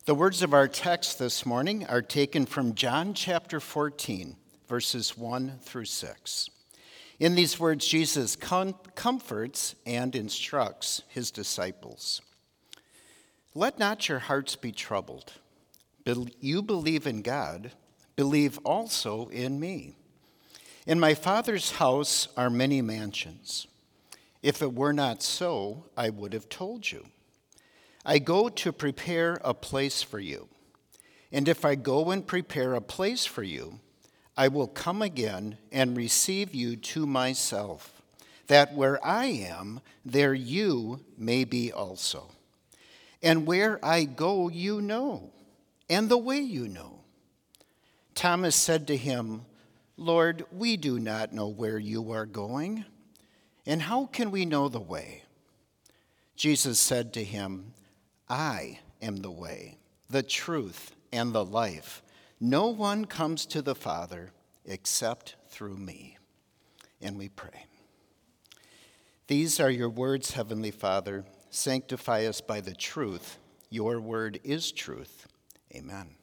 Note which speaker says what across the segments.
Speaker 1: The words of our text this morning are taken from John chapter 14, verses 1 through 6. In these words, Jesus comforts and instructs his disciples. Let not your hearts be troubled. You believe in God, believe also in me. In my Father's house are many mansions. If it were not so, I would have told you. I go to prepare a place for you. And if I go and prepare a place for you, I will come again and receive you to myself, that where I am, there you may be also. And where I go, you know, and the way you know. Thomas said to him, Lord, we do not know where you are going, and how can we know the way? Jesus said to him, I am the way, the truth, and the life. No one comes to the Father except through me. And we pray. These are your words, Heavenly Father. Sanctify us by the truth. Your word is truth. Amen.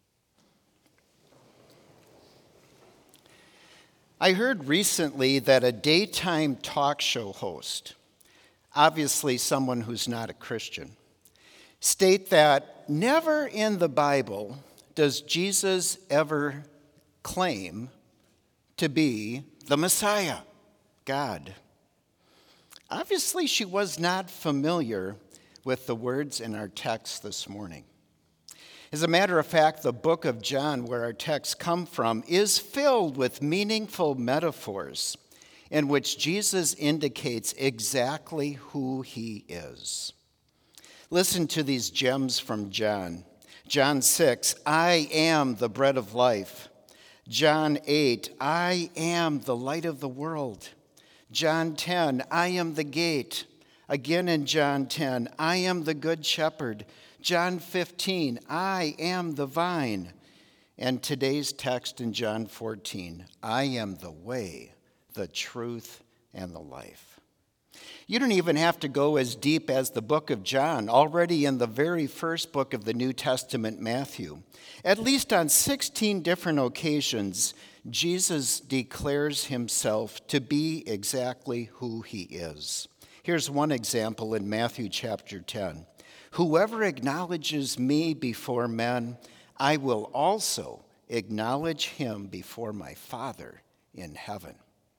Speaker 1: I heard recently that a daytime talk show host, obviously someone who's not a Christian, state that never in the Bible does Jesus ever claim to be the Messiah, God. Obviously, she was not familiar with the words in our text this morning. As a matter of fact, the book of John, where our texts come from, is filled with meaningful metaphors in which Jesus indicates exactly who he is. Listen to these gems from John. John 6, I am the bread of life. John 8, I am the light of the world. John 10, I am the gate. Again in John 10, I am the good shepherd. John 15, I am the vine. And today's text in John 14, I am the way, the truth, and the life. You don't even have to go as deep as the book of John, already in the very first book of the New Testament, Matthew. At least on 16 different occasions, Jesus declares himself to be exactly who he is. Here's one example in Matthew chapter 10. Whoever acknowledges me before men, I will also acknowledge him before my Father in heaven.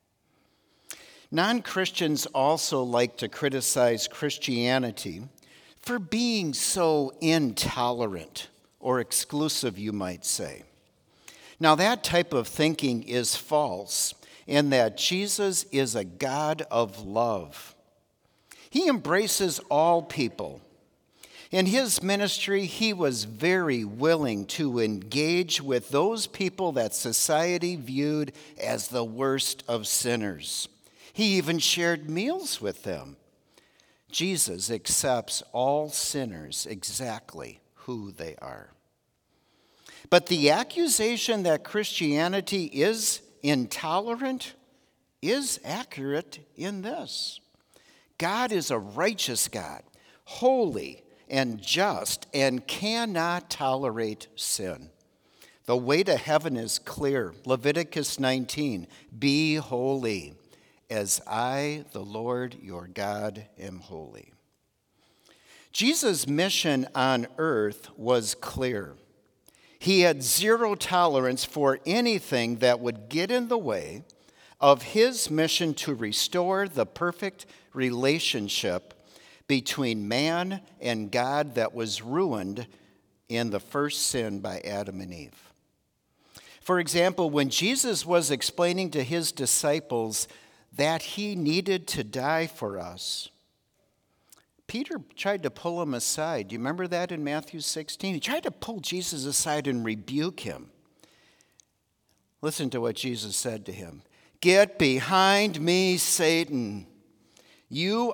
Speaker 1: Non-Christians also like to criticize Christianity for being so intolerant or exclusive, you might say. Now, that type of thinking is false in that Jesus is a God of love. He embraces all people. In his ministry, he was very willing to engage with those people that society viewed as the worst of sinners. He even shared meals with them. Jesus accepts all sinners exactly who they are. But the accusation that Christianity is intolerant is accurate in this. God is a righteous God, holy and just, and cannot tolerate sin. The way to heaven is clear. Leviticus 19, be holy, as I, the Lord your God, am holy. Jesus' mission on earth was clear. He had zero tolerance for anything that would get in the way of his mission to restore the perfect relationship between man and God that was ruined in the first sin by Adam and Eve. For example, when Jesus was explaining to his disciples that he needed to die for us, Peter tried to pull him aside. Do you remember that in Matthew 16? He tried to pull Jesus aside and rebuke him. Listen to what Jesus said to him. Get behind me, Satan. You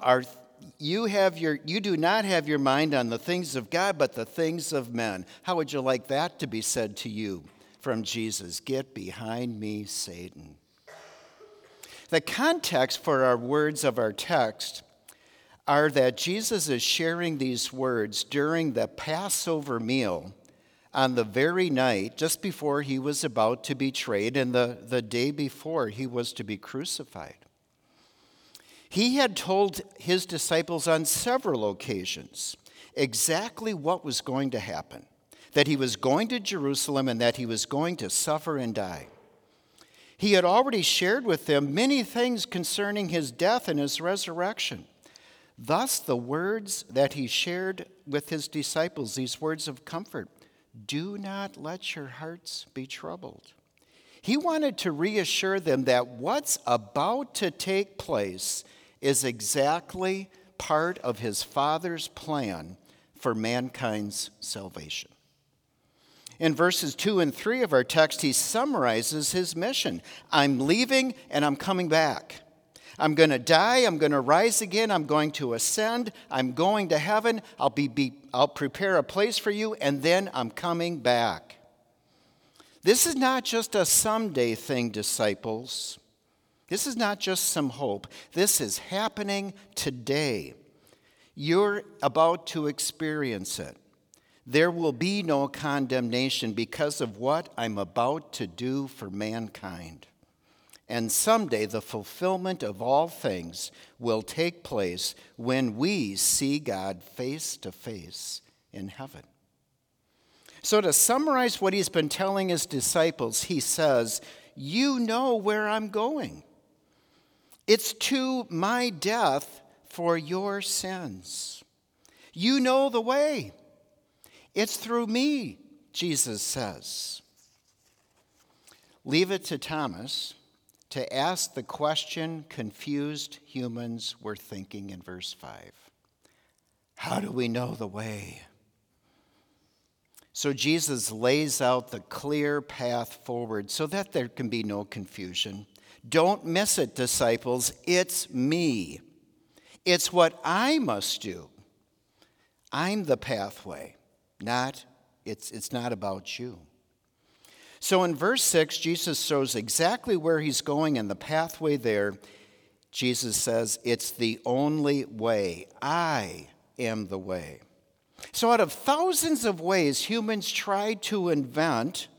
Speaker 1: do not have your mind on the things of God, but the things of men. How would you like that to be said to you from Jesus? Get behind me, Satan. The context for our words of our text are that Jesus is sharing these words during the Passover meal on the very night just before he was about to be betrayed and the day before he was to be crucified. He had told his disciples on several occasions exactly what was going to happen, that he was going to Jerusalem and that he was going to suffer and die. He had already shared with them many things concerning his death and his resurrection. Thus, the words that he shared with his disciples, these words of comfort, do not let your hearts be troubled. He wanted to reassure them that what's about to take place is exactly part of his Father's plan for mankind's salvation. In verses 2 and 3 of our text, he summarizes his mission. I'm leaving and I'm coming back. I'm going to die, I'm going to rise again, I'm going to ascend, I'm going to heaven, I'll prepare a place for you, and then I'm coming back. This is not just a someday thing, disciples. This is not just some hope. This is happening today. You're about to experience it. There will be no condemnation because of what I'm about to do for mankind. And someday the fulfillment of all things will take place when we see God face to face in heaven. So to summarize what he's been telling his disciples, he says, you know where I'm going. It's to my death for your sins. You know the way. It's through me, Jesus says. Leave it to Thomas to ask the question confused humans were thinking in verse 5. How do we know the way? So Jesus lays out the clear path forward so that there can be no confusion. Don't miss it, disciples. It's me. It's what I must do. I'm the pathway. It's not about you. So in verse 6, Jesus shows exactly where he's going and the pathway there. Jesus says, it's the only way. I am the way. So out of thousands of ways humans tried to invent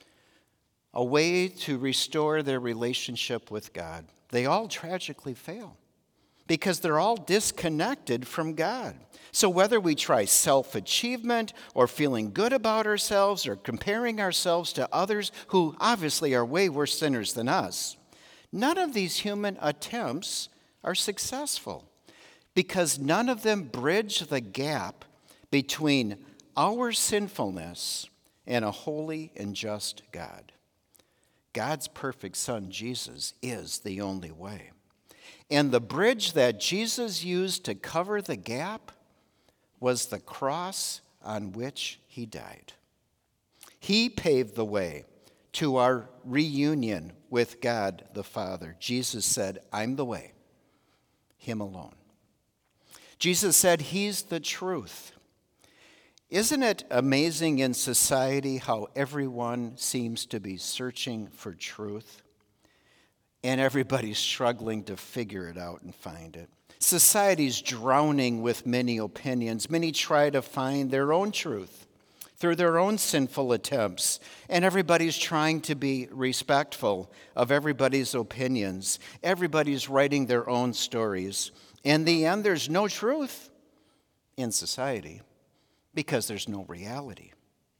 Speaker 1: a way to restore their relationship with God, they all tragically fail because they're all disconnected from God. So whether we try self-achievement or feeling good about ourselves or comparing ourselves to others who obviously are way worse sinners than us, none of these human attempts are successful because none of them bridge the gap between our sinfulness and a holy and just God. God's perfect Son, Jesus, is the only way. And the bridge that Jesus used to cover the gap was the cross on which he died. He paved the way to our reunion with God the Father. Jesus said, I'm the way, him alone. Jesus said he's the truth. Isn't it amazing in society how everyone seems to be searching for truth? And everybody's struggling to figure it out and find it. Society's drowning with many opinions. Many try to find their own truth through their own sinful attempts. And everybody's trying to be respectful of everybody's opinions. Everybody's writing their own stories. In the end, there's no truth in society because there's no reality.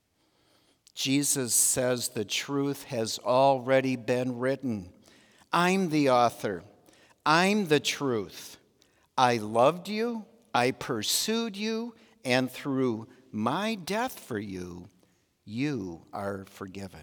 Speaker 1: Jesus says the truth has already been written. I'm the author. I'm the truth. I loved you. I pursued you. And through my death for you, you are forgiven.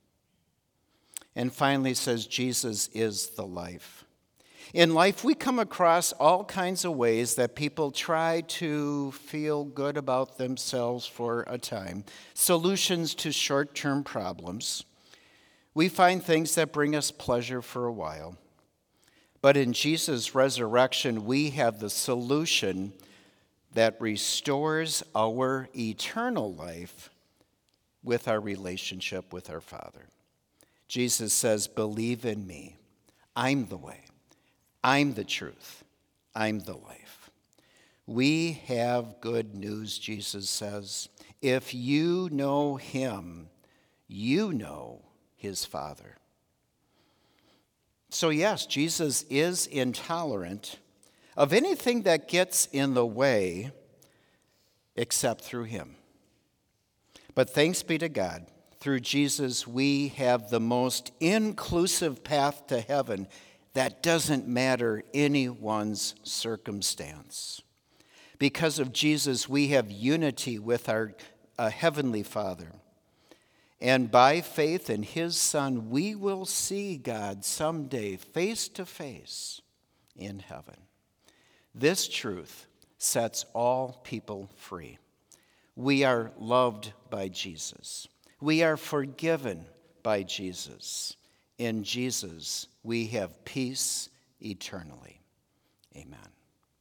Speaker 1: And finally says Jesus is the life. In life, we come across all kinds of ways that people try to feel good about themselves for a time. Solutions to short-term problems. We find things that bring us pleasure for a while. But in Jesus' resurrection, we have the solution that restores our eternal life with our relationship with our Father. Jesus says, believe in me. I'm the way. I'm the truth. I'm the life. We have good news, Jesus says. If you know him, you know his Father. So yes, Jesus is intolerant of anything that gets in the way except through him. But thanks be to God, through Jesus we have the most inclusive path to heaven that doesn't matter anyone's circumstance. Because of Jesus, we have unity with our Heavenly Father. And by faith in his Son, we will see God someday face to face in heaven. This truth sets all people free. We are loved by Jesus. We are forgiven by Jesus. In Jesus, we have peace eternally. Amen.